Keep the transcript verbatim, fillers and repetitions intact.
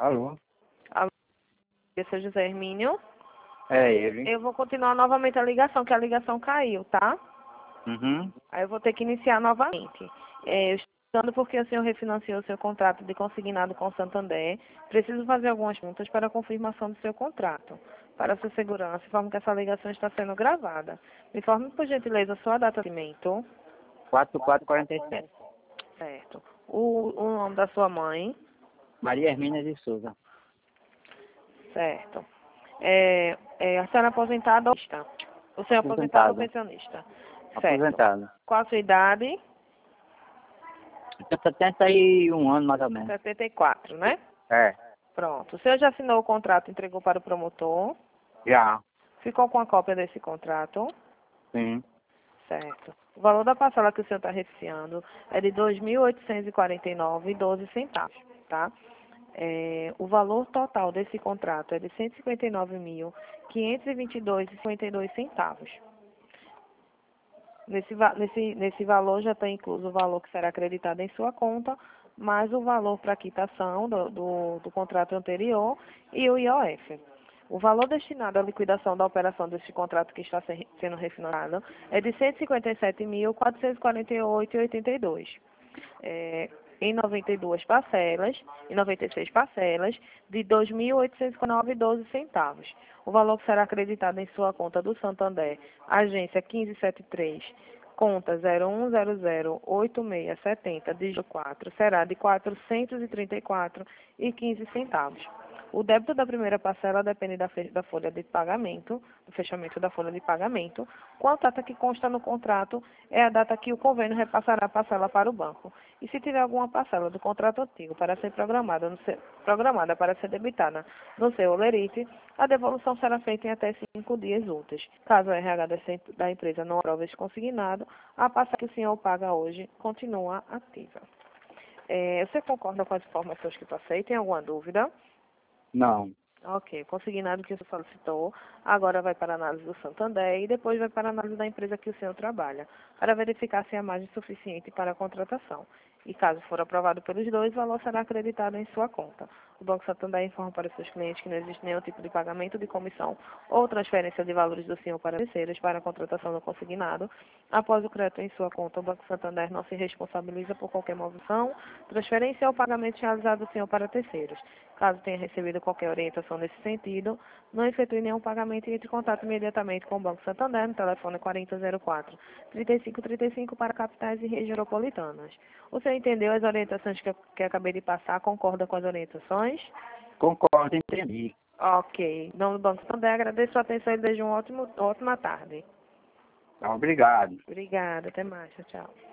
Alô? Alô, seu José Hermínio. É ele. Eu vou continuar novamente a ligação, que a ligação caiu, tá? Uhum. Aí eu vou ter que iniciar novamente. É, eu estou dando porque o senhor refinanciou o seu contrato de consignado com o Santander. Preciso fazer algumas perguntas para a confirmação do seu contrato. Para sua segurança, informo que essa ligação está sendo gravada. Me informe, por gentileza, a sua data de nascimento. quatro quatro quatro sete. Certo. O, o nome da sua mãe. Maria Hermínia de Souza. Certo. É, é, a senhora é aposentada ou está? O senhor é aposentado ou pensionista? Certo. Aposentado. Qual a sua idade? Tem setenta e um anos, mais ou menos. setenta e quatro, né? É. Pronto. O senhor já assinou o contrato e entregou para o promotor? Já. Ficou com a cópia desse contrato? Sim. Certo. O valor da parcela que o senhor está reficiando é de dois mil oitocentos e quarenta e nove reais e doze centavos, tá? É, o valor total desse contrato é de cento e cinquenta e nove mil, quinhentos e vinte e dois reais e cinquenta e dois centavos. Nesse, va- nesse, nesse valor já está incluso o valor que será acreditado em sua conta, mais o valor para quitação do, do, do contrato anterior e o I O F. O valor destinado à liquidação da operação deste contrato que está se- sendo refinanciado é de cento e cinquenta e sete mil, quatrocentos e quarenta e oito reais e oitenta e dois centavos. É, em noventa e duas parcelas, em noventa e seis parcelas, de dois mil oitocentos e nove reais e doze centavos. O valor que será acreditado em sua conta do Santander, agência quinze setenta e três, conta zero um zero zero oito seis sete zero, dígito quatro, será de quatrocentos e trinta e quatro reais e quinze centavos. O débito da primeira parcela depende da, fe- da folha de pagamento, do fechamento da folha de pagamento, com a data que consta no contrato é a data que o convênio repassará a parcela para o banco. E se tiver alguma parcela do contrato antigo para ser programada, no seu- programada para ser debitada no seu olerite, a devolução será feita em até cinco dias úteis. Caso o R H da se- da empresa não aprove este consignado, a parcela que o senhor paga hoje continua ativa. É, você concorda com as informações que passei? Tem alguma dúvida? Não. Ok, consignado que o senhor solicitou, agora vai para a análise do Santander e depois vai para a análise da empresa que o senhor trabalha, para verificar se há margem suficiente para a contratação. E caso for aprovado pelos dois, o valor será acreditado em sua conta. O Banco Santander informa para os seus clientes que não existe nenhum tipo de pagamento de comissão ou transferência de valores do senhor para terceiros para a contratação do consignado. Após o crédito em sua conta, o Banco Santander não se responsabiliza por qualquer movimentação, transferência ou pagamento realizado do senhor para terceiros. Caso tenha recebido qualquer orientação nesse sentido, não efetue nenhum pagamento e entre em contato imediatamente com o Banco Santander no telefone quarenta zero quatro, trinta e cinco trinta e cinco para capitais e regiões metropolitanas. O senhor entendeu as orientações que eu, que eu acabei de passar? Concorda com as orientações? Concordo, entendi. Ok. Em nome do Banco Santander, agradeço a atenção e desejo uma ótimo, ótima tarde. Tá, obrigado. Obrigada. Até mais. Tchau, tchau.